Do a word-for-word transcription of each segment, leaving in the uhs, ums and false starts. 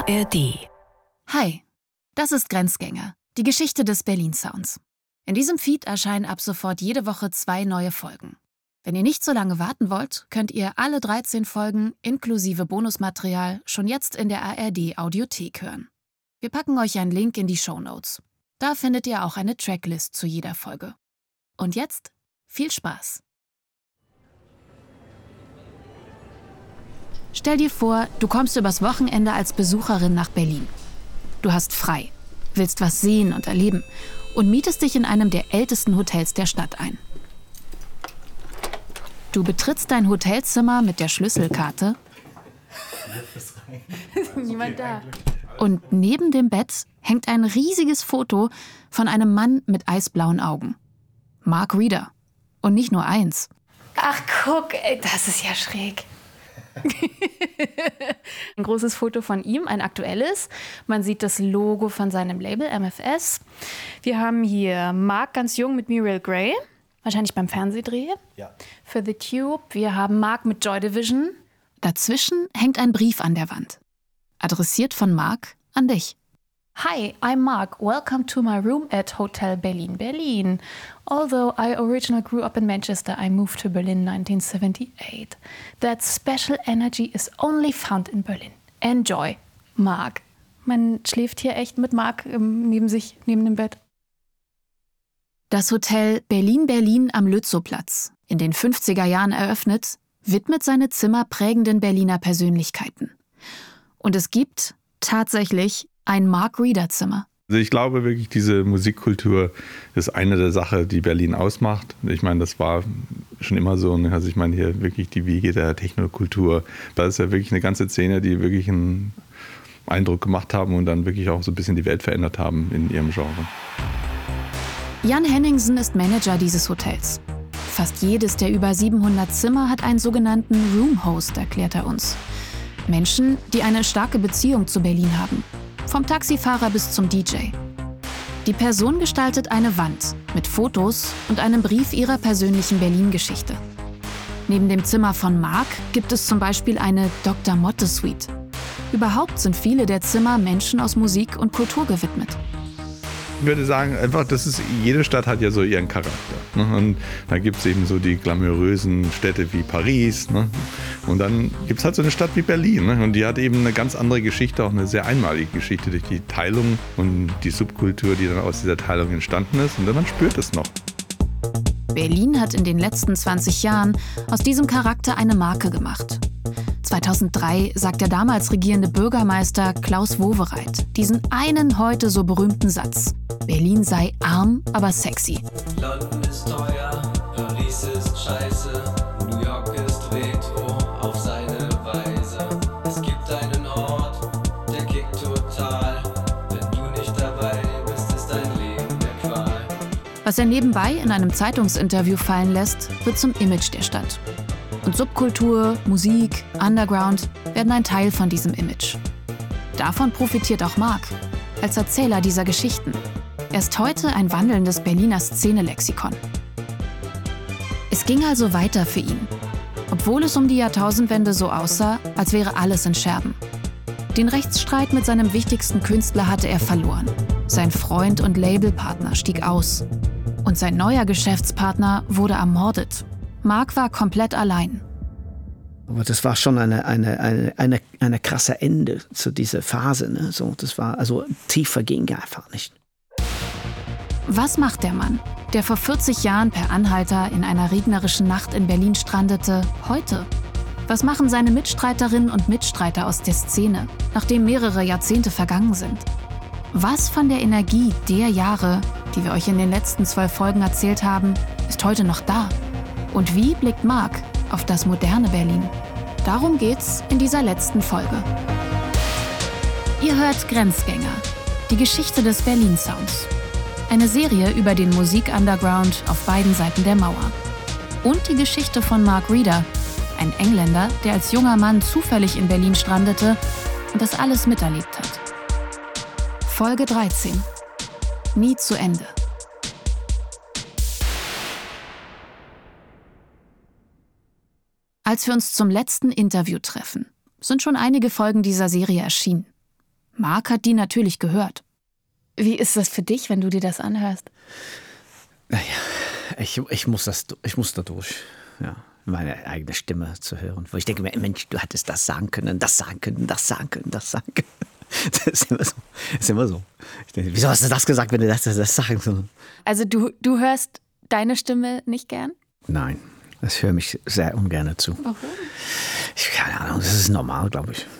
A R D. Hi, das ist Grenzgänger, die Geschichte des Berlin Sounds. In diesem Feed erscheinen ab sofort jede Woche zwei neue Folgen. Wenn ihr nicht so lange warten wollt, könnt ihr alle dreizehn Folgen inklusive Bonusmaterial schon jetzt in der A R D Audiothek hören. Wir packen euch einen Link in die Shownotes. Da findet ihr auch eine Tracklist zu jeder Folge. Und jetzt viel Spaß! Stell dir vor, du kommst übers Wochenende als Besucherin nach Berlin. Du hast frei, willst was sehen und erleben und mietest dich in einem der ältesten Hotels der Stadt ein. Du betrittst dein Hotelzimmer mit der Schlüsselkarte. Niemand da. Und neben dem Bett hängt ein riesiges Foto von einem Mann mit eisblauen Augen. Mark Reeder. Und nicht nur eins. Ach, guck, ey, das ist ja schräg. Ein großes Foto von ihm, ein aktuelles. Man sieht das Logo von seinem Label M F S. Wir haben hier Mark ganz jung mit Muriel Gray, wahrscheinlich beim Fernsehdreh. Ja. Für The Tube. Wir haben Mark mit Joy Division. Dazwischen hängt ein Brief an der Wand. Adressiert von Mark an dich. Hi, I'm Mark. Welcome to my room at Hotel Berlin, Berlin. Although I originally grew up in Manchester, I moved to Berlin nineteen seventy-eight. That special energy is only found in Berlin. Enjoy, Mark. Man schläft hier echt mit Mark ähm, neben sich, neben dem Bett. Das Hotel Berlin, Berlin am Lützowplatz, in den fünfziger Jahren eröffnet, widmet seine Zimmer prägenden Berliner Persönlichkeiten. Und es gibt tatsächlich ein Mark Reeder Zimmer. Also ich glaube wirklich, diese Musikkultur ist eine der Sachen, die Berlin ausmacht. Ich meine, das war schon immer so. Also ich meine, hier wirklich die Wiege der Technokultur. Da ist ja wirklich eine ganze Szene, die wirklich einen Eindruck gemacht haben und dann wirklich auch so ein bisschen die Welt verändert haben in ihrem Genre. Jan Henningsen ist Manager dieses Hotels. Fast jedes der über siebenhundert Zimmer hat einen sogenannten Room Host, erklärt er uns. Menschen, die eine starke Beziehung zu Berlin haben. Vom Taxifahrer bis zum D J. Die Person gestaltet eine Wand mit Fotos und einem Brief ihrer persönlichen Berlin-Geschichte. Neben dem Zimmer von Mark gibt es zum Beispiel eine Doktor Motte Suite. Überhaupt sind viele der Zimmer Menschen aus Musik und Kultur gewidmet. Ich würde sagen, einfach, das ist, jede Stadt hat ja so ihren Charakter. Ne? Und da gibt es eben so die glamourösen Städte wie Paris. Ne? Und dann gibt es halt so eine Stadt wie Berlin. Ne? Und die hat eben eine ganz andere Geschichte, auch eine sehr einmalige Geschichte durch die Teilung und die Subkultur, die dann aus dieser Teilung entstanden ist. Und man spürt es noch. Berlin hat in den letzten zwanzig Jahren aus diesem Charakter eine Marke gemacht. zweitausenddrei sagt der damals regierende Bürgermeister Klaus Wowereit diesen einen heute so berühmten Satz: Berlin sei arm, aber sexy. London ist teuer, Paris ist scheiße, New York ist retro auf seine Weise. Es gibt einen Ort, der kickt total. Wenn du nicht dabei bist, ist dein Leben der Qual. Was er nebenbei in einem Zeitungsinterview fallen lässt, wird zum Image der Stadt. Und Subkultur, Musik, Underground werden ein Teil von diesem Image. Davon profitiert auch Mark, als Erzähler dieser Geschichten. Er ist heute ein wandelndes Berliner Szenelexikon. Es ging also weiter für ihn, obwohl es um die Jahrtausendwende so aussah, als wäre alles in Scherben. Den Rechtsstreit mit seinem wichtigsten Künstler hatte er verloren. Sein Freund und Labelpartner stieg aus. Und sein neuer Geschäftspartner wurde ermordet. Mark war komplett allein. Aber das war schon eine, eine, eine, eine, eine krasse Ende zu dieser Phase. Ne? So, das war, also tiefer ging einfach nicht. Was macht der Mann, der vor vierzig Jahren per Anhalter in einer regnerischen Nacht in Berlin strandete, heute? Was machen seine Mitstreiterinnen und Mitstreiter aus der Szene, nachdem mehrere Jahrzehnte vergangen sind? Was von der Energie der Jahre, die wir euch in den letzten zwölf Folgen erzählt haben, ist heute noch da? Und wie blickt Mark auf das moderne Berlin? Darum geht's in dieser letzten Folge. Ihr hört Grenzgänger, die Geschichte des Berlin Sounds. Eine Serie über den Musik-Underground auf beiden Seiten der Mauer. Und die Geschichte von Mark Reeder, ein Engländer, der als junger Mann zufällig in Berlin strandete und das alles miterlebt hat. Folge dreizehn. Nie zu Ende. Als wir uns zum letzten Interview treffen, sind schon einige Folgen dieser Serie erschienen. Mark hat die natürlich gehört. Wie ist das für dich, wenn du dir das anhörst? Naja, ich, ich, muss, das, ich muss da durch, ja, meine eigene Stimme zu hören. Wo ich denke mir, Mensch, du hättest das sagen können, das sagen können, das sagen können, das sagen können. Das ist immer so. Das ist immer so. Ich denke, wieso hast du das gesagt, wenn du das, das sagen sollst? Also du, du hörst deine Stimme nicht gern? Nein, das höre mich sehr ungern zu. Warum? Ich, keine Ahnung, das ist normal, glaube ich.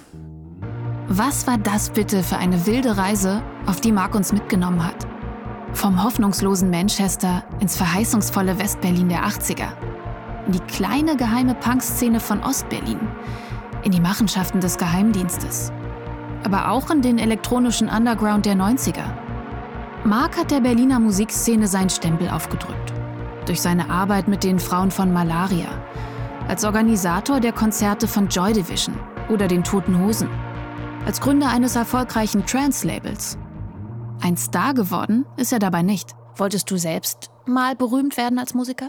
Was war das bitte für eine wilde Reise, auf die Mark uns mitgenommen hat? Vom hoffnungslosen Manchester ins verheißungsvolle Westberlin der achtziger. In die kleine geheime Punkszene von Ostberlin. In die Machenschaften des Geheimdienstes. Aber auch in den elektronischen Underground der neunziger. Mark hat der Berliner Musikszene seinen Stempel aufgedrückt. Durch seine Arbeit mit den Frauen von Malaria. Als Organisator der Konzerte von Joy Division oder den Toten Hosen. Als Gründer eines erfolgreichen Trance-Labels. Ein Star geworden ist er dabei nicht. Wolltest du selbst mal berühmt werden als Musiker?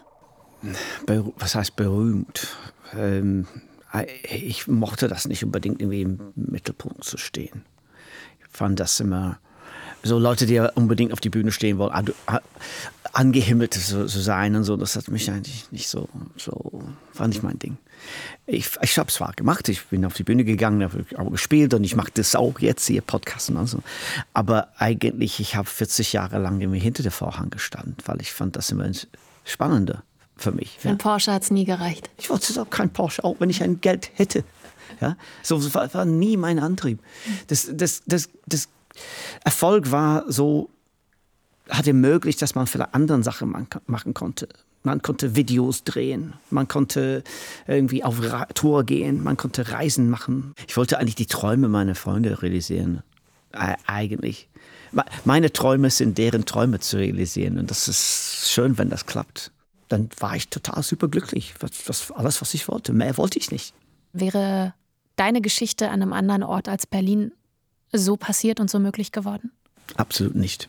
Ber- was heißt berühmt? Ähm, ich mochte das nicht unbedingt, irgendwie im Mittelpunkt zu stehen. Ich fand das immer so Leute, die unbedingt auf die Bühne stehen wollen, angehimmelt zu, zu sein und so. Das hat mich eigentlich nicht so, so fand ich mein Ding. Ich, ich habe es zwar gemacht, ich bin auf die Bühne gegangen, habe auch gespielt und ich mache das auch jetzt hier, Podcasten und so. Aber eigentlich, ich habe vierzig Jahre lang irgendwie hinter der Vorhang gestanden, weil ich fand das immer spannender für mich. Für einen Porsche hat es nie gereicht. Ich wollte auch kein Porsche, auch wenn ich ein Geld hätte. Ja? So, das war, war nie mein Antrieb. Das, das, das, das Erfolg war so, hat ermöglicht, dass man vielleicht andere Sachen machen konnte. Man konnte Videos drehen, man konnte irgendwie auf Ra- Tour gehen, man konnte Reisen machen. Ich wollte eigentlich die Träume meiner Freunde realisieren, äh, eigentlich. Meine Träume sind deren Träume zu realisieren und das ist schön, wenn das klappt. Dann war ich total super glücklich. Das, das alles, was ich wollte. Mehr wollte ich nicht. Wäre deine Geschichte an einem anderen Ort als Berlin so passiert und so möglich geworden? Absolut nicht.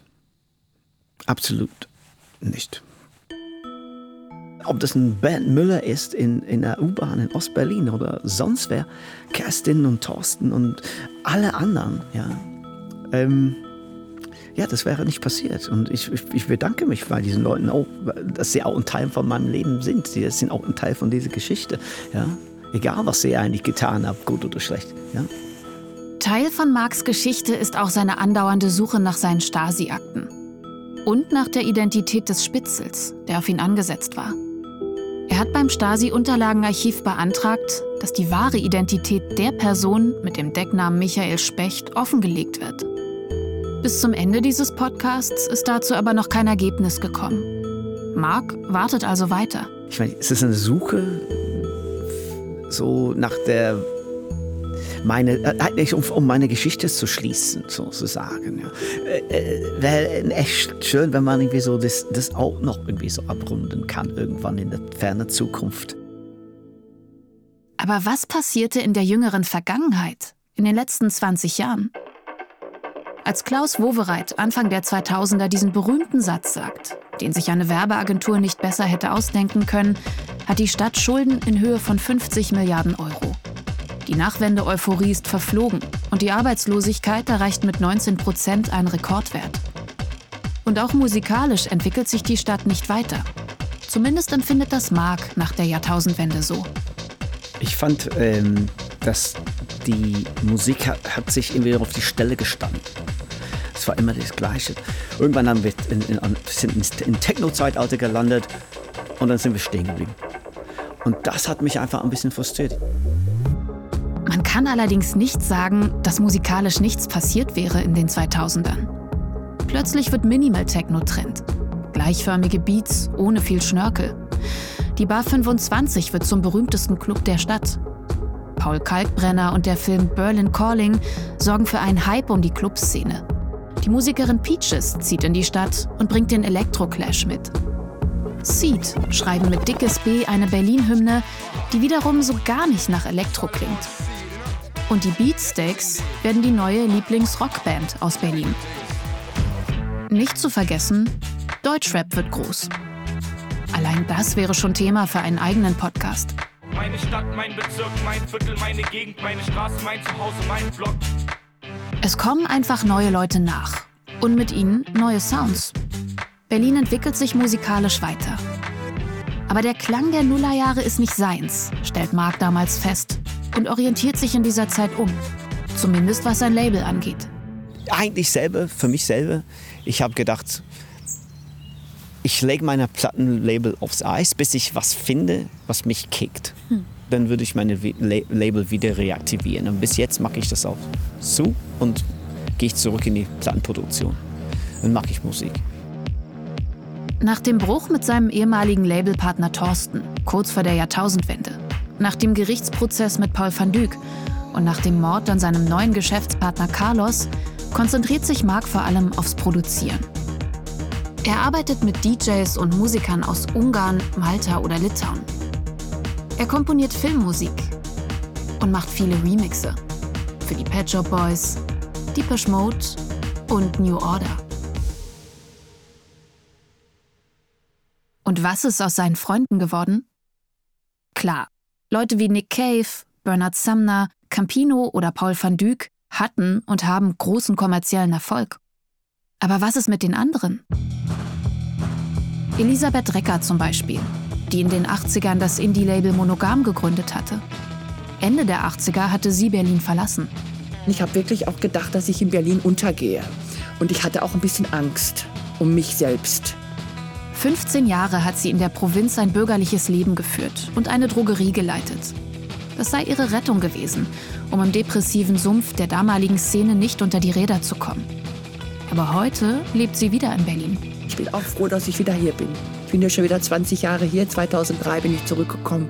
Absolut nicht. Ob das ein Bernd Müller ist in, in der U-Bahn in Ostberlin oder sonst wer, Kerstin und Thorsten und alle anderen, ja, ähm, ja, das wäre nicht passiert. Und ich, ich, ich bedanke mich bei diesen Leuten auch, dass sie auch ein Teil von meinem Leben sind. Sie sind auch ein Teil von dieser Geschichte, ja. Egal, was sie eigentlich getan haben, gut oder schlecht, ja. Teil von Marks Geschichte ist auch seine andauernde Suche nach seinen Stasi-Akten. Und nach der Identität des Spitzels, der auf ihn angesetzt war. Er hat beim Stasi-Unterlagenarchiv beantragt, dass die wahre Identität der Person mit dem Decknamen Michael Specht offengelegt wird. Bis zum Ende dieses Podcasts ist dazu aber noch kein Ergebnis gekommen. Mark wartet also weiter. Ich meine, es ist eine Suche so nach der meine, äh, um, um meine Geschichte zu schließen, sozusagen. Ja. Äh, wäre echt schön, wenn man irgendwie so das, das auch noch irgendwie so abrunden kann, irgendwann in der fernen Zukunft. Aber was passierte in der jüngeren Vergangenheit, in den letzten zwanzig Jahren? Als Klaus Wowereit Anfang der zweitausender diesen berühmten Satz sagt, den sich eine Werbeagentur nicht besser hätte ausdenken können, hat die Stadt Schulden in Höhe von fünfzig Milliarden Euro. Die Nachwende-Euphorie ist verflogen und die Arbeitslosigkeit erreicht mit neunzehn Prozent einen Rekordwert. Und auch musikalisch entwickelt sich die Stadt nicht weiter. Zumindest empfindet das Mark nach der Jahrtausendwende so. Ich fand, ähm, dass die Musik hat, hat sich irgendwie auf die Stelle gestanden. Es war immer das Gleiche. Irgendwann haben wir in, in, sind in Techno-Zeitalter gelandet und dann sind wir stehen geblieben. Und das hat mich einfach ein bisschen frustriert. Man kann allerdings nicht sagen, dass musikalisch nichts passiert wäre in den zweitausendern. Plötzlich wird Minimal Techno Trend. Gleichförmige Beats ohne viel Schnörkel. Die Bar fünfundzwanzig wird zum berühmtesten Club der Stadt. Paul Kalkbrenner und der Film Berlin Calling sorgen für einen Hype um die Clubszene. Die Musikerin Peaches zieht in die Stadt und bringt den Elektro-Clash mit. Seed schreiben mit dickes B eine Berlin-Hymne, die wiederum so gar nicht nach Elektro klingt. Und die Beatsteaks werden die neue Lieblings-Rockband aus Berlin. Nicht zu vergessen, Deutschrap wird groß. Allein das wäre schon Thema für einen eigenen Podcast. Meine Stadt, mein Bezirk, mein Viertel, meine Gegend, meine Straße, mein Zuhause, mein Vlog. Es kommen einfach neue Leute nach. Und mit ihnen neue Sounds. Berlin entwickelt sich musikalisch weiter. Aber der Klang der Nullerjahre ist nicht seins, stellt Mark damals fest und orientiert sich in dieser Zeit um. Zumindest was sein Label angeht. Eigentlich selber, für mich selber, ich habe gedacht, ich lege meine Plattenlabel aufs Eis, bis ich was finde, was mich kickt. Hm. Dann würde ich meine Label wieder reaktivieren. Und bis jetzt mache ich das auch zu und gehe ich zurück in die Plattenproduktion. Dann mache ich Musik. Nach dem Bruch mit seinem ehemaligen Labelpartner Thorsten, kurz vor der Jahrtausendwende, nach dem Gerichtsprozess mit Paul van Dyk und nach dem Mord an seinem neuen Geschäftspartner Carlos konzentriert sich Mark vor allem aufs Produzieren. Er arbeitet mit D Js und Musikern aus Ungarn, Malta oder Litauen. Er komponiert Filmmusik und macht viele Remixe für die Pet Shop Boys, Depeche Mode und New Order. Und was ist aus seinen Freunden geworden? Klar, Leute wie Nick Cave, Bernard Sumner, Campino oder Paul van Dyk hatten und haben großen kommerziellen Erfolg. Aber was ist mit den anderen? Elisabeth Recker zum Beispiel, die in den achtzigern das Indie-Label Monogam gegründet hatte. Ende der achtziger hatte sie Berlin verlassen. Ich habe wirklich auch gedacht, dass ich in Berlin untergehe. Und ich hatte auch ein bisschen Angst um mich selbst. fünfzehn Jahre hat sie in der Provinz ein bürgerliches Leben geführt und eine Drogerie geleitet. Das sei ihre Rettung gewesen, um im depressiven Sumpf der damaligen Szene nicht unter die Räder zu kommen. Aber heute lebt sie wieder in Berlin. Ich bin auch froh, dass ich wieder hier bin. Ich bin ja schon wieder zwanzig Jahre hier. zweitausenddrei bin ich zurückgekommen.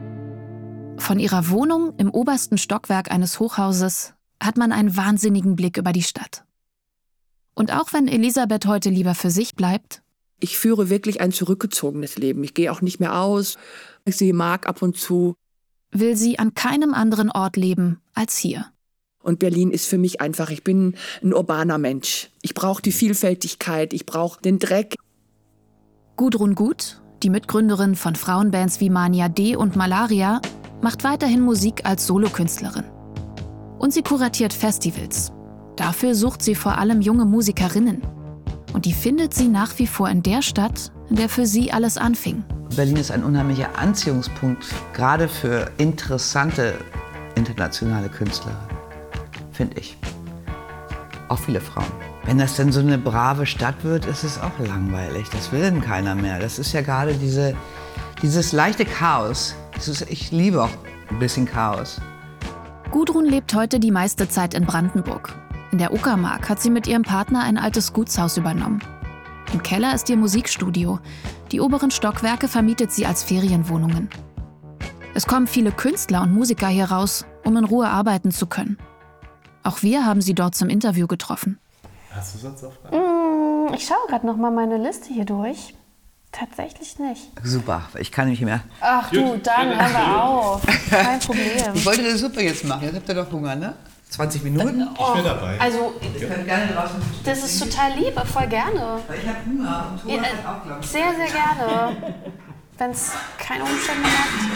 Von ihrer Wohnung im obersten Stockwerk eines Hochhauses hat man einen wahnsinnigen Blick über die Stadt. Und auch wenn Elisabeth heute lieber für sich bleibt, ich führe wirklich ein zurückgezogenes Leben. Ich gehe auch nicht mehr aus. Ich sehe Mark ab und zu. Will sie an keinem anderen Ort leben als hier. Und Berlin ist für mich einfach, ich bin ein urbaner Mensch. Ich brauche die Vielfältigkeit, ich brauche den Dreck. Gudrun Gut, die Mitgründerin von Frauenbands wie Mania D und Malaria, macht weiterhin Musik als Solokünstlerin. Und sie kuratiert Festivals. Dafür sucht sie vor allem junge Musikerinnen. Und die findet sie nach wie vor in der Stadt, in der für sie alles anfing. Berlin ist ein unheimlicher Anziehungspunkt, gerade für interessante internationale Künstler, finde ich. Auch viele Frauen. Wenn das denn so eine brave Stadt wird, ist es auch langweilig. Das will denn keiner mehr. Das ist ja gerade diese, dieses leichte Chaos. Das ist, ich liebe auch ein bisschen Chaos. Gudrun lebt heute die meiste Zeit in Brandenburg. In der Uckermark hat sie mit ihrem Partner ein altes Gutshaus übernommen. Im Keller ist ihr Musikstudio. Die oberen Stockwerke vermietet sie als Ferienwohnungen. Es kommen viele Künstler und Musiker hier raus, um in Ruhe arbeiten zu können. Auch wir haben sie dort zum Interview getroffen. Hast du sonst noch Fragen? Mm, ich schaue gerade noch mal meine Liste hier durch. Tatsächlich nicht. Super, ich kann nicht mehr. Ach du, dann hör wir auf. Kein Problem. Ich wollte eine Suppe jetzt machen. Jetzt habt ihr doch Hunger, ne? zwanzig Minuten? Oh, Ich bin dabei. Also, Ich kann gerne draußen. das ist total lieb, voll gerne. Ich habe Hunger und Thomas Ja, hat auch, glaube ich. Sehr, sehr gerne. Wenn es keine Umstände hat.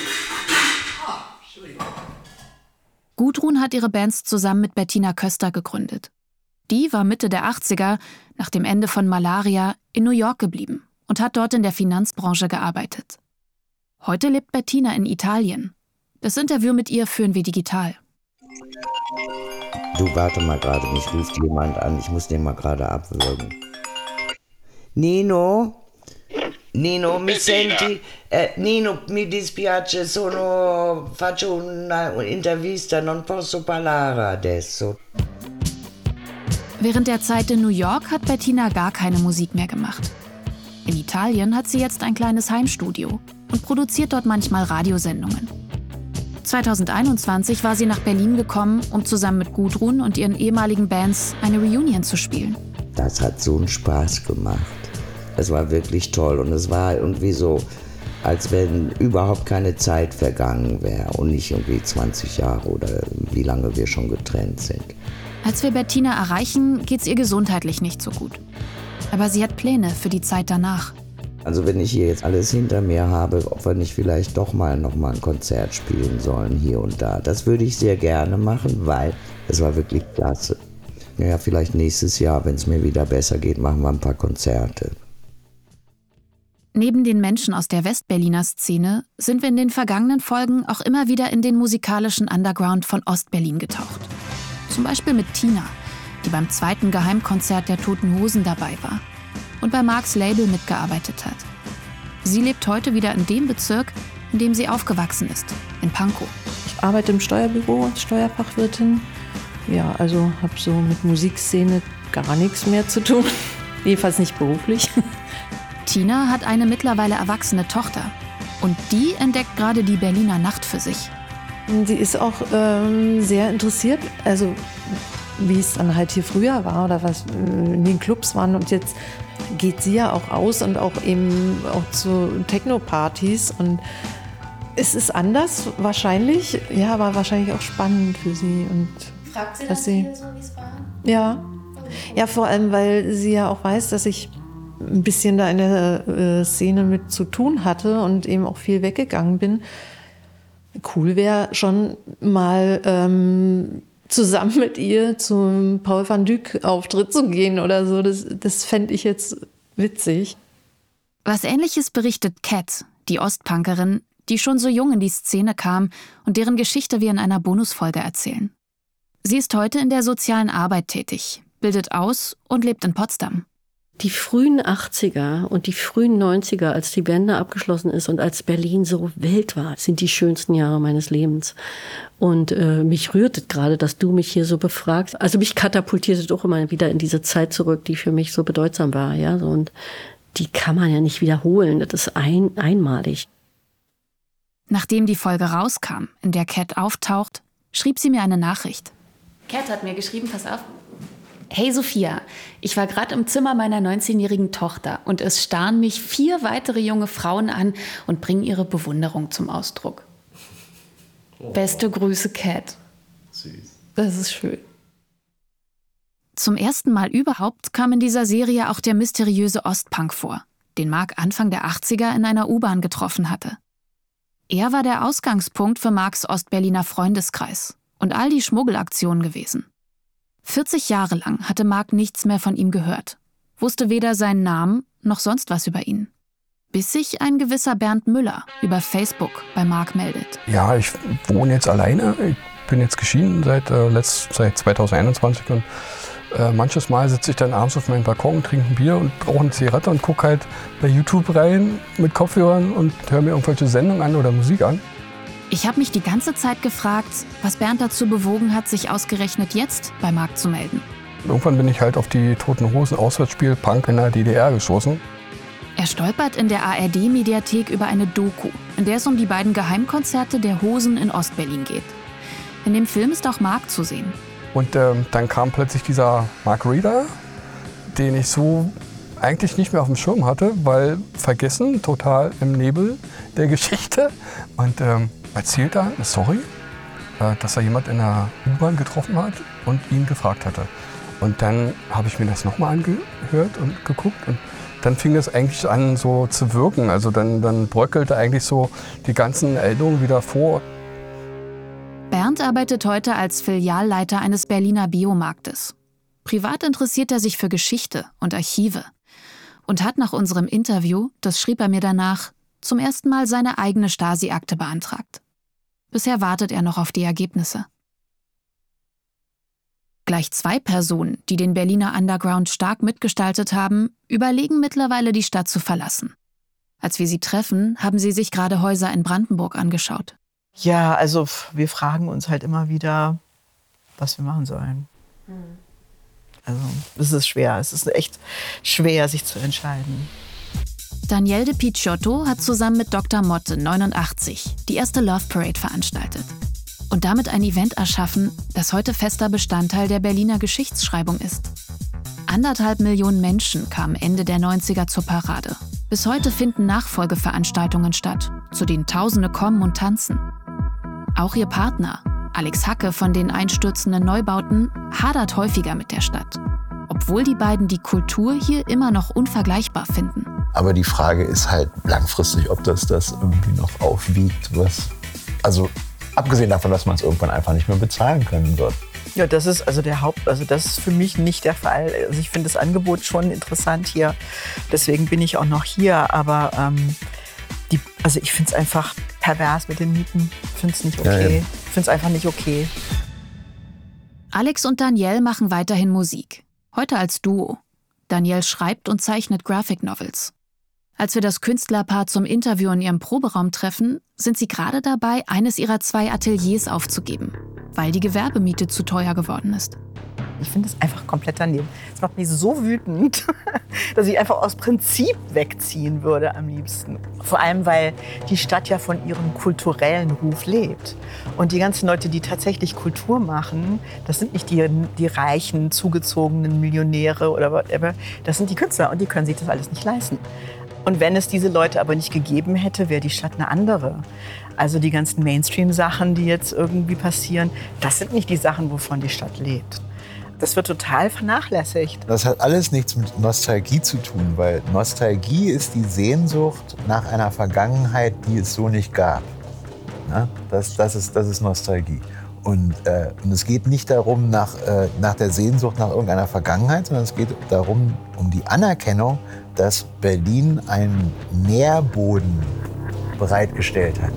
Gudrun hat ihre Bands zusammen mit Bettina Köster gegründet. Die war Mitte der achtziger, nach dem Ende von Malaria, in New York geblieben und hat dort in der Finanzbranche gearbeitet. Heute lebt Bettina in Italien. Das Interview mit ihr führen wir digital. Du, warte mal gerade, mich ruft jemand an, ich muss den mal gerade abwürgen. Nino? Nino, mi senti? Eh, Nino, mi dispiace, sono, faccio una intervista, non posso parlare adesso. Während der Zeit in New York hat Bettina gar keine Musik mehr gemacht. In Italien hat sie jetzt ein kleines Heimstudio und produziert dort manchmal Radiosendungen. zweitausendeinundzwanzig war sie nach Berlin gekommen, um zusammen mit Gudrun und ihren ehemaligen Bands eine Reunion zu spielen. Das hat so einen Spaß gemacht. Es war wirklich toll und es war irgendwie so, als wenn überhaupt keine Zeit vergangen wäre und nicht irgendwie zwanzig Jahre oder wie lange wir schon getrennt sind. Als wir Bettina erreichen, geht's ihr gesundheitlich nicht so gut. Aber sie hat Pläne für die Zeit danach. Also wenn ich hier jetzt alles hinter mir habe, ob wir nicht vielleicht doch mal noch mal ein Konzert spielen sollen hier und da. Das würde ich sehr gerne machen, weil Es war wirklich klasse. Ja, vielleicht nächstes Jahr, wenn es mir wieder besser geht, machen wir ein paar Konzerte. Neben den Menschen aus der Westberliner Szene sind wir in den vergangenen Folgen auch immer wieder in den musikalischen Underground von Ostberlin getaucht. Zum Beispiel mit Tina, die beim zweiten Geheimkonzert der Toten Hosen dabei war und bei Marks Label mitgearbeitet hat. Sie lebt heute wieder in dem Bezirk, in dem sie aufgewachsen ist, in Pankow. Ich arbeite im Steuerbüro als Steuerfachwirtin. Ja, also habe so mit Musikszene gar nichts mehr zu tun. Jedenfalls nicht beruflich. Tina hat eine mittlerweile erwachsene Tochter. Und die entdeckt gerade die Berliner Nacht für sich. Sie ist auch ähm, sehr interessiert, also wie es dann halt hier früher war oder was in den Clubs waren. Und jetzt geht sie ja auch aus und auch eben auch zu Techno-Partys. Und es ist anders wahrscheinlich, ja, aber wahrscheinlich auch spannend für sie. Und Fragt sie dass dann sie, viel so, wie es war? Ja. Ja, vor allem, weil sie ja auch weiß, dass ich ein bisschen da in der äh, Szene mit zu tun hatte und eben auch viel weggegangen bin. Cool wäre schon mal ähm, zusammen mit ihr zum Paul van Dyk Auftritt zu gehen oder so. Das, das fände ich jetzt witzig. Was Ähnliches berichtet Cat, die Ostpunkerin, die schon so jung in die Szene kam und deren Geschichte wir in einer Bonusfolge erzählen. Sie ist heute in der sozialen Arbeit tätig, bildet aus und lebt in Potsdam. Die frühen achtziger und die frühen neunziger, als die Wende abgeschlossen ist und als Berlin so wild war, sind die schönsten Jahre meines Lebens. Und äh, mich rührt es gerade, dass du mich hier so befragst. Also mich katapultiert es auch immer wieder in diese Zeit zurück, die für mich so bedeutsam war. Ja? Und die kann man ja nicht wiederholen. Das ist ein, einmalig. Nachdem die Folge rauskam, in der Cat auftaucht, schrieb sie mir eine Nachricht. Cat hat mir geschrieben, pass auf. Hey Sophia, ich war gerade im Zimmer meiner neunzehnjährigen Tochter und es starren mich vier weitere junge Frauen an und bringen ihre Bewunderung zum Ausdruck. Oh. Beste Grüße, Cat. Süß. Das ist schön. Zum ersten Mal überhaupt kam in dieser Serie auch der mysteriöse Ostpunk vor, den Mark Anfang der achtziger in einer U-Bahn getroffen hatte. Er war der Ausgangspunkt für Marks Ostberliner Freundeskreis und all die Schmuggelaktionen gewesen. vierzig Jahre lang hatte Mark nichts mehr von ihm gehört, wusste weder seinen Namen noch sonst was über ihn. Bis sich ein gewisser Bernd Müller über Facebook bei Mark meldet. Ja, ich wohne jetzt alleine. Ich bin jetzt geschieden seit, äh, letzt, seit zweitausendeinundzwanzig und äh, manches Mal sitze ich dann abends auf meinem Balkon, trinke ein Bier und rauche eine Zigarette und gucke halt bei YouTube rein mit Kopfhörern und höre mir irgendwelche Sendungen an oder Musik an. Ich habe mich die ganze Zeit gefragt, was Bernd dazu bewogen hat, sich ausgerechnet jetzt bei Mark zu melden. Irgendwann bin ich halt auf die Toten Hosen Auswärtsspiel Punk in der D D R geschossen. Er stolpert in der A R D-Mediathek über eine Doku, in der es um die beiden Geheimkonzerte der Hosen in Ostberlin geht. In dem Film ist auch Mark zu sehen. Und äh, dann kam plötzlich dieser Mark Reeder, den ich so eigentlich nicht mehr auf dem Schirm hatte, weil vergessen, total im Nebel der Geschichte. Und ähm, erzählt da eine Story, äh, dass er jemand in der U-Bahn getroffen hat und ihn gefragt hatte. Und dann habe ich mir das nochmal angehört und geguckt und dann fing es eigentlich an so zu wirken. Also dann, dann bröckelte eigentlich so die ganzen Erinnerungen wieder vor. Bernd arbeitet heute als Filialleiter eines Berliner Biomarktes. Privat interessiert er sich für Geschichte und Archive und hat nach unserem Interview, das schrieb er mir danach, zum ersten Mal seine eigene Stasi-Akte beantragt. Bisher wartet er noch auf die Ergebnisse. Gleich zwei Personen, die den Berliner Underground stark mitgestaltet haben, überlegen mittlerweile, die Stadt zu verlassen. Als wir sie treffen, haben sie sich gerade Häuser in Brandenburg angeschaut. Ja, also wir fragen uns halt immer wieder, was wir machen sollen. Mhm. Also es ist schwer, es ist echt schwer, sich zu entscheiden. Danielle de Picciotto hat zusammen mit Doktor Motte neunundachtzig die erste Love Parade veranstaltet und damit ein Event erschaffen, das heute fester Bestandteil der Berliner Geschichtsschreibung ist. Anderthalb Millionen Menschen kamen Ende der neunziger zur Parade. Bis heute finden Nachfolgeveranstaltungen statt, zu denen Tausende kommen und tanzen. Auch ihr Partner, Alex Hacke von den einstürzenden Neubauten, hadert häufiger mit der Stadt, obwohl die beiden die Kultur hier immer noch unvergleichbar finden. Aber die Frage ist halt langfristig, ob das das irgendwie noch aufwiegt, was, also abgesehen davon, dass man es irgendwann einfach nicht mehr bezahlen können wird. Ja, das ist also der Haupt, also das ist für mich nicht der Fall. Also ich finde das Angebot schon interessant hier. Deswegen bin ich auch noch hier. Aber ähm, die, also ich finde es einfach pervers mit den Mieten. Ich finde es nicht okay. Ja, ja. Ich finde es einfach nicht okay. Alex und Danielle machen weiterhin Musik. Heute als Duo. Danielle schreibt und zeichnet Graphic Novels. Als wir das Künstlerpaar zum Interview in ihrem Proberaum treffen, sind sie gerade dabei, eines ihrer zwei Ateliers aufzugeben, weil die Gewerbemiete zu teuer geworden ist. Ich finde es einfach komplett daneben. Es macht mich so wütend, dass ich einfach aus Prinzip wegziehen würde am liebsten. Vor allem, weil die Stadt ja von ihrem kulturellen Ruf lebt. Und die ganzen Leute, die tatsächlich Kultur machen, das sind nicht die, die reichen, zugezogenen Millionäre oder whatever. Das sind die Künstler und die können sich das alles nicht leisten. Und wenn es diese Leute aber nicht gegeben hätte, wäre die Stadt eine andere. Also die ganzen Mainstream-Sachen, die jetzt irgendwie passieren, das sind nicht die Sachen, wovon die Stadt lebt. Das wird total vernachlässigt. Das hat alles nichts mit Nostalgie zu tun, weil Nostalgie ist die Sehnsucht nach einer Vergangenheit, die es so nicht gab. Ja, das, das, ist, das ist Nostalgie. Und, äh, und es geht nicht darum, nach, äh, nach der Sehnsucht nach irgendeiner Vergangenheit, sondern es geht darum, um die Anerkennung, dass Berlin einen Nährboden bereitgestellt hat.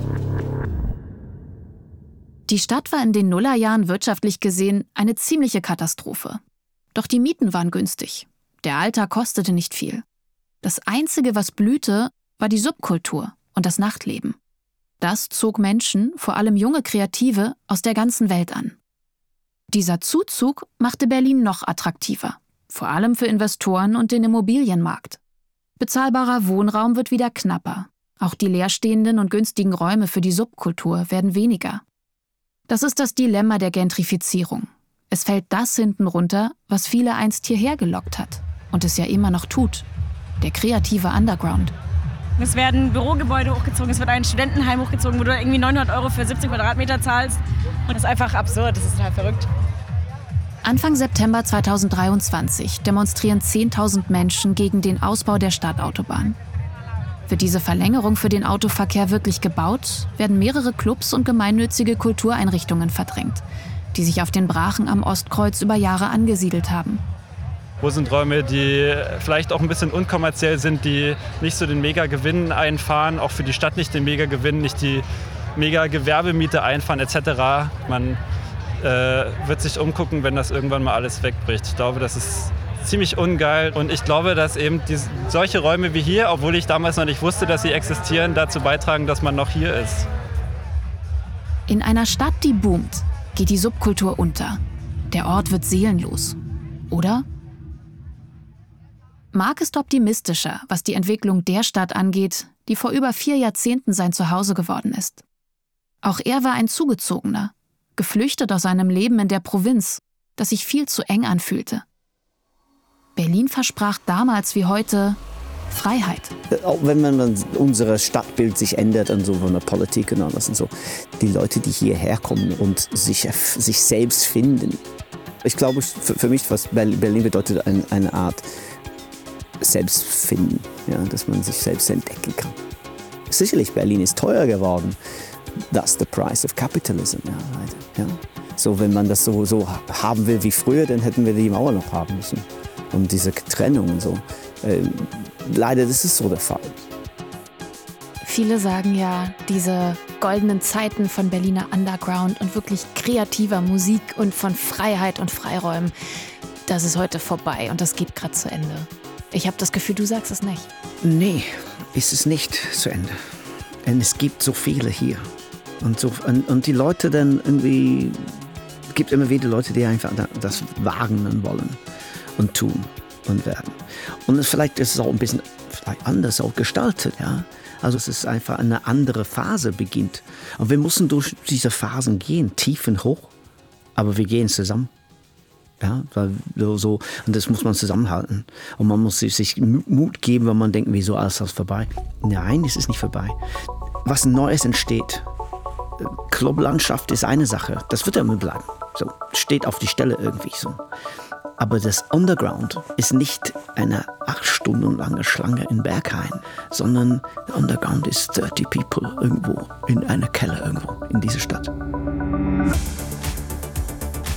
Die Stadt war in den Nullerjahren wirtschaftlich gesehen eine ziemliche Katastrophe. Doch die Mieten waren günstig. Der Alltag kostete nicht viel. Das Einzige, was blühte, war die Subkultur und das Nachtleben. Das zog Menschen, vor allem junge Kreative, aus der ganzen Welt an. Dieser Zuzug machte Berlin noch attraktiver, vor allem für Investoren und den Immobilienmarkt. Bezahlbarer Wohnraum wird wieder knapper. Auch die leerstehenden und günstigen Räume für die Subkultur werden weniger. Das ist das Dilemma der Gentrifizierung. Es fällt das hinten runter, was viele einst hierher gelockt hat und es ja immer noch tut. Der kreative Underground. Es werden Bürogebäude hochgezogen, es wird ein Studentenheim hochgezogen, wo du irgendwie neunhundert Euro für siebzehn Quadratmeter zahlst. Und das ist einfach absurd, das ist total verrückt. Anfang September zweitausenddreiundzwanzig demonstrieren zehntausend Menschen gegen den Ausbau der Stadtautobahn. Wird diese Verlängerung für den Autoverkehr wirklich gebaut, werden mehrere Clubs und gemeinnützige Kultureinrichtungen verdrängt, die sich auf den Brachen am Ostkreuz über Jahre angesiedelt haben. Wo sind Räume, die vielleicht auch ein bisschen unkommerziell sind, die nicht so den Mega-Gewinn einfahren, auch für die Stadt nicht den Mega-Gewinn, nicht die Mega-Gewerbemiete einfahren et cetera. Man äh, wird sich umgucken, wenn das irgendwann mal alles wegbricht. Ich glaube, das ist ziemlich ungeil und ich glaube, dass eben die, solche Räume wie hier, obwohl ich damals noch nicht wusste, dass sie existieren, dazu beitragen, dass man noch hier ist. In einer Stadt, die boomt, geht die Subkultur unter. Der Ort wird seelenlos. Oder? Marc ist optimistischer, was die Entwicklung der Stadt angeht, die vor über vier Jahrzehnten sein Zuhause geworden ist. Auch er war ein Zugezogener, geflüchtet aus seinem Leben in der Provinz, das sich viel zu eng anfühlte. Berlin versprach damals wie heute Freiheit. Auch wenn man unser Stadtbild sich ändert und so von der Politik und alles und so, die Leute, die hierher kommen und sich, sich selbst finden. Ich glaube, für, für mich, was Berlin bedeutet, eine, eine Art Selbstfinden, ja, dass man sich selbst entdecken kann. Sicherlich, Berlin ist teuer geworden. That's the price of capitalism. Ja, leider, ja. So, wenn man das so, so haben will wie früher, dann hätten wir die Mauer noch haben müssen. Und diese Trennung und so. Ähm, leider, das ist so der Fall. Viele sagen ja, diese goldenen Zeiten von Berliner Underground und wirklich kreativer Musik und von Freiheit und Freiräumen, das ist heute vorbei und das geht gerade zu Ende. Ich habe das Gefühl, du sagst es nicht. Nee, ist es nicht zu Ende. Und es gibt so viele hier. Und, so, und, und die Leute dann irgendwie, es gibt immer wieder Leute, die einfach das wagen wollen und tun und werden. Und vielleicht ist es auch ein bisschen vielleicht anders auch gestaltet, ja. Also es ist einfach eine andere Phase beginnt. Und wir müssen durch diese Phasen gehen, tief und hoch, aber wir gehen zusammen. Ja, weil so, und das muss man zusammenhalten. Und man muss sich Mut geben, wenn man denkt, wieso alles ist vorbei. Nein, es ist nicht vorbei. Was Neues entsteht, Clublandschaft ist eine Sache, das wird immer bleiben. So, steht auf die Stelle irgendwie so. Aber das Underground ist nicht eine acht Stunden lange Schlange in Berghain, sondern der Underground ist dreißig People irgendwo in einer Keller irgendwo in dieser Stadt.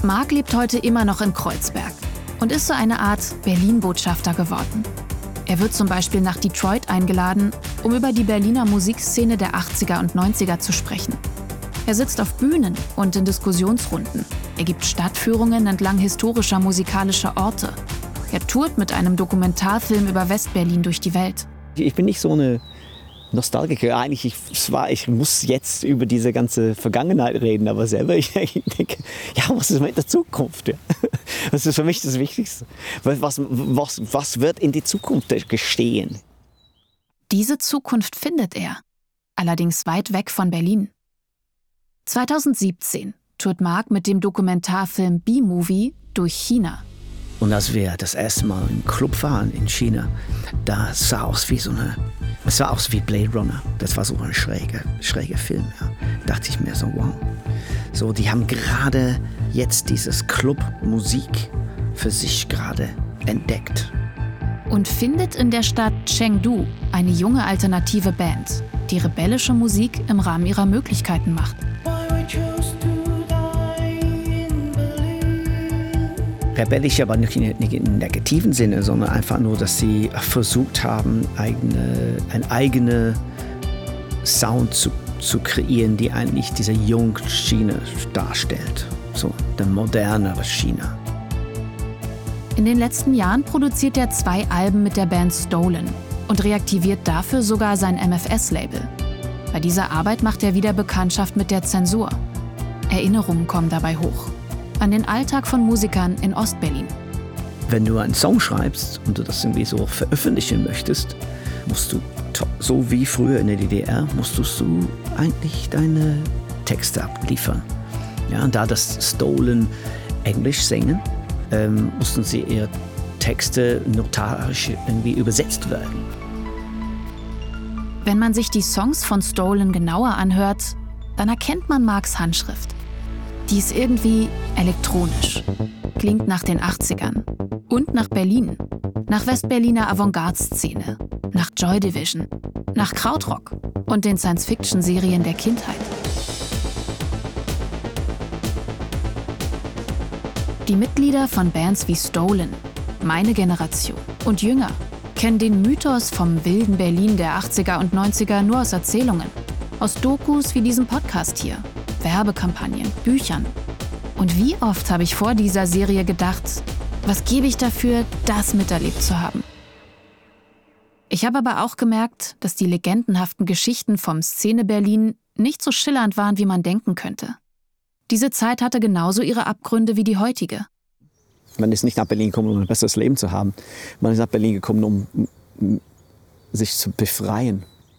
Marc lebt heute immer noch in Kreuzberg und ist so eine Art Berlin-Botschafter geworden. Er wird zum Beispiel nach Detroit eingeladen, um über die Berliner Musikszene der achtziger und neunziger zu sprechen. Er sitzt auf Bühnen und in Diskussionsrunden. Er gibt Stadtführungen entlang historischer musikalischer Orte. Er tourt mit einem Dokumentarfilm über Westberlin durch die Welt. Ich bin nicht so eine Nostalgiker. Eigentlich, ich, war, ich muss jetzt über diese ganze Vergangenheit reden, aber selber, ich, ich denke, ja, was ist mit der Zukunft? Ja? Das ist für mich das Wichtigste. Was, was, was wird in die Zukunft gestehen? Diese Zukunft findet er, allerdings weit weg von Berlin. zweitausendsiebzehn tourt Marc mit dem Dokumentarfilm B-Movie durch China. Und als wir das erste Mal im Club waren in China, da sah aus wie so eine, es sah aus wie Blade Runner. Das war so ein schräger, schräger Film. Ja. Da dachte ich mir so, wow. So, die haben gerade jetzt dieses Club-Musik für sich gerade entdeckt. Und findet in der Stadt Chengdu eine junge alternative Band, die rebellische Musik im Rahmen ihrer Möglichkeiten macht. Rebellisch, aber nicht im negativen Sinne, sondern einfach nur, dass sie versucht haben, eigene, einen eigenen Sound zu, zu kreieren, die eigentlich diese junge China darstellt. So, der modernere China. In den letzten Jahren produziert er zwei Alben mit der Band Stolen und reaktiviert dafür sogar sein M F S-Label. Bei dieser Arbeit macht er wieder Bekanntschaft mit der Zensur. Erinnerungen kommen dabei hoch. An den Alltag von Musikern in Ostberlin. Wenn du einen Song schreibst und du das irgendwie so veröffentlichen möchtest, musst du, so wie früher in der D D R, musst du eigentlich deine Texte abliefern. Ja, und da das Stolen Englisch singen, ähm, mussten sie ihre Texte notarisch irgendwie übersetzt werden. Wenn man sich die Songs von Stolen genauer anhört, dann erkennt man Marcs Handschrift. Die ist irgendwie elektronisch. Klingt nach den achtzigern. Und nach Berlin. Nach Westberliner Avantgarde-Szene. Nach Joy Division. Nach Krautrock. Und den Science-Fiction-Serien der Kindheit. Die Mitglieder von Bands wie Stolen, Meine Generation und Jünger kennen den Mythos vom wilden Berlin der achtziger und neunziger nur aus Erzählungen. Aus Dokus wie diesem Podcast hier. Werbekampagnen, Büchern. Und wie oft habe ich vor dieser Serie gedacht, was gebe ich dafür, das miterlebt zu haben? Ich habe aber auch gemerkt, dass die legendenhaften Geschichten vom Szene-Berlin nicht so schillernd waren, wie man denken könnte. Diese Zeit hatte genauso ihre Abgründe wie die heutige. Man ist nicht nach Berlin gekommen, um ein besseres Leben zu haben. Man ist nach Berlin gekommen, um sich zu befreien.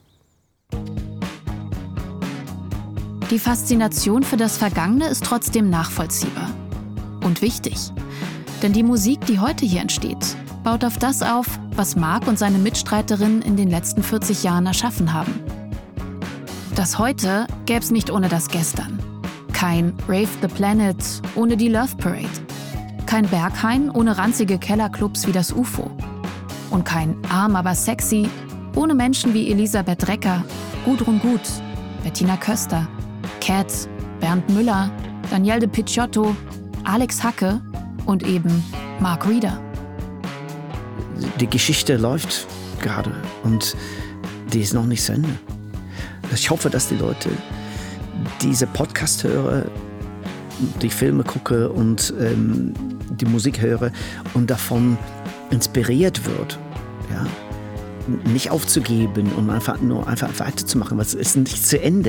Die Faszination für das Vergangene ist trotzdem nachvollziehbar. Und wichtig. Denn die Musik, die heute hier entsteht, baut auf das auf, was Marc und seine Mitstreiterinnen in den letzten vierzig Jahren erschaffen haben. Das Heute gäb's nicht ohne das Gestern. Kein Rave the Planet ohne die Love Parade. Kein Berghain ohne ranzige Kellerclubs wie das U F O. Und kein Arm aber sexy ohne Menschen wie Elisabeth Recker, Gudrun Gut, Bettina Köster, Cat, Bernd Müller, Daniel de Picciotto, Alex Hacke und eben Marc Rieder. Die Geschichte läuft gerade und die ist noch nicht zu Ende. Ich hoffe, dass die Leute diese Podcast hören, die Filme gucken und ähm, die Musik hören und davon inspiriert wird. Ja? Nicht aufzugeben und einfach nur einfach weiterzumachen, weil es ist nicht zu Ende.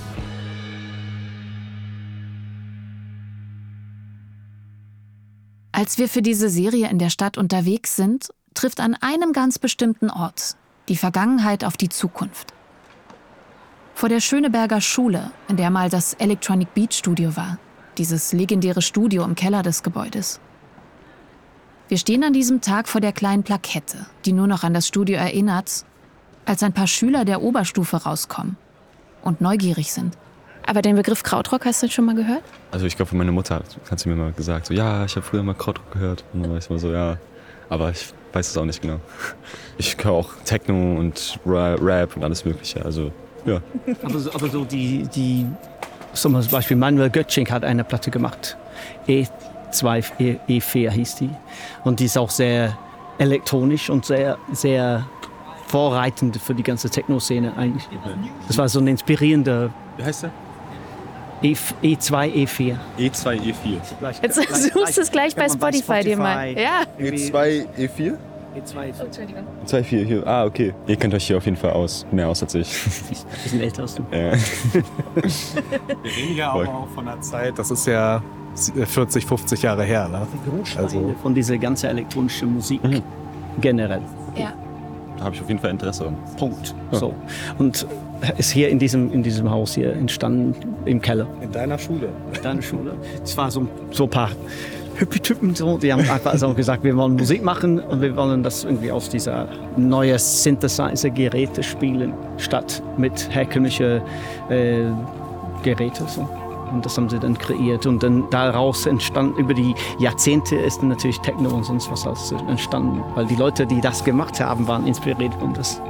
Als wir für diese Serie in der Stadt unterwegs sind, trifft an einem ganz bestimmten Ort die Vergangenheit auf die Zukunft. Vor der Schöneberger Schule, in der mal das Electronic Beat Studio war, dieses legendäre Studio im Keller des Gebäudes. Wir stehen an diesem Tag vor der kleinen Plakette, die nur noch an das Studio erinnert, als ein paar Schüler der Oberstufe rauskommen und neugierig sind. Aber den Begriff Krautrock hast du schon mal gehört? Also ich glaube, meine Mutter hat sie mir mal gesagt, so ja, ich habe früher mal Krautrock gehört. Und dann war ich mal so, ja, aber ich weiß es auch nicht genau. Ich höre auch Techno und Rap und alles Mögliche, also ja. Aber so, aber so die, die zum Beispiel Manuel Göttsching hat eine Platte gemacht. E zwei, E vier hieß die. Und die ist auch sehr elektronisch und sehr, sehr vorreitend für die ganze Techno-Szene eigentlich. Das war so ein inspirierender... Wie heißt der? E zwei, E vier. E zwei, E vier. Jetzt suchst du es gleich bei Spotify, dir mal. Ja. E zwei, E vier? E zwei, oh, Entschuldigung. E zwei, vier, hier. Ah, okay. Ihr kennt euch hier auf jeden Fall aus. Mehr aus als ich. Wir sind älter als du. Ja. Wir reden ja aber auch von der Zeit, das ist ja vierzig, fünfzig Jahre her. Ne? Die Grundsteine also von dieser ganzen elektronischen Musik mhm. generell. Ja. Da habe ich auf jeden Fall Interesse. Punkt. Ja. So. Und ist hier in diesem, in diesem Haus hier entstanden, im Keller. In deiner Schule? In deiner Schule. Es waren so, so ein paar Hippie-Typen, so, die haben einfach so gesagt, wir wollen Musik machen und wir wollen das irgendwie aus dieser neuen Synthesizer-Geräte spielen, statt mit herkömmlichen äh, Geräten. So. Und das haben sie dann kreiert. Und dann daraus entstand, über die Jahrzehnte ist dann natürlich Techno und sonst was alles entstanden. Weil die Leute, die das gemacht haben, waren inspiriert von das.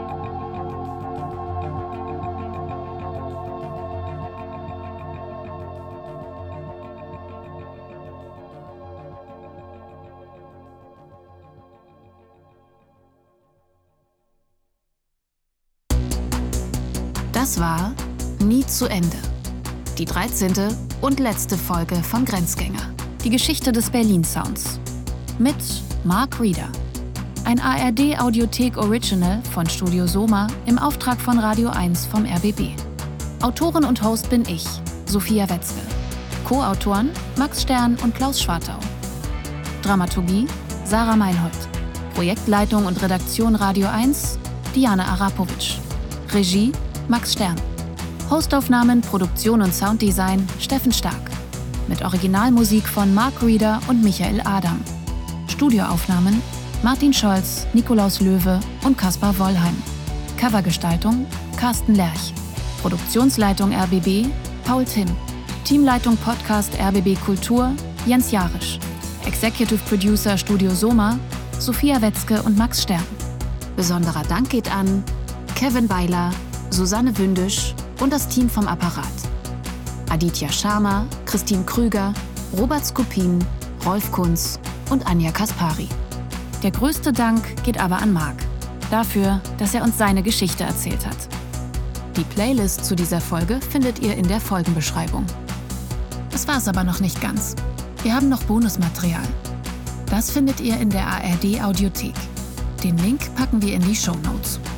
Das war Nie zu Ende. Die dreizehnte und letzte Folge von Grenzgänger. Die Geschichte des Berlin-Sounds. Mit Mark Reeder. Ein A R D-Audiothek-Original von Studio Soma im Auftrag von Radio eins vom R B B. Autorin und Host bin ich, Sophia Wetzke. Co-Autoren Max Stern und Klaus Schwartau. Dramaturgie Sarah Meinhold. Projektleitung und Redaktion Radio eins Diane Arapovic. Regie Max Stern. Hostaufnahmen, Produktion und Sounddesign Steffen Stark. Mit Originalmusik von Mark Reeder und Michael Adam. Studioaufnahmen Martin Scholz, Nikolaus Löwe und Kaspar Wollheim. Covergestaltung Carsten Lerch. Produktionsleitung R B B Paul Timm. Teamleitung Podcast R B B Kultur Jens Jarisch. Executive Producer Studio Soma Sophia Wetzke und Max Stern. Besonderer Dank geht an Kevin Weiler, Susanne Wündisch und das Team vom Apparat. Aditya Sharma, Christine Krüger, Robert Skopin, Rolf Kunz und Anja Kaspari. Der größte Dank geht aber an Marc, dafür, dass er uns seine Geschichte erzählt hat. Die Playlist zu dieser Folge findet ihr in der Folgenbeschreibung. Das war's aber noch nicht ganz. Wir haben noch Bonusmaterial. Das findet ihr in der A R D Audiothek. Den Link packen wir in die Shownotes.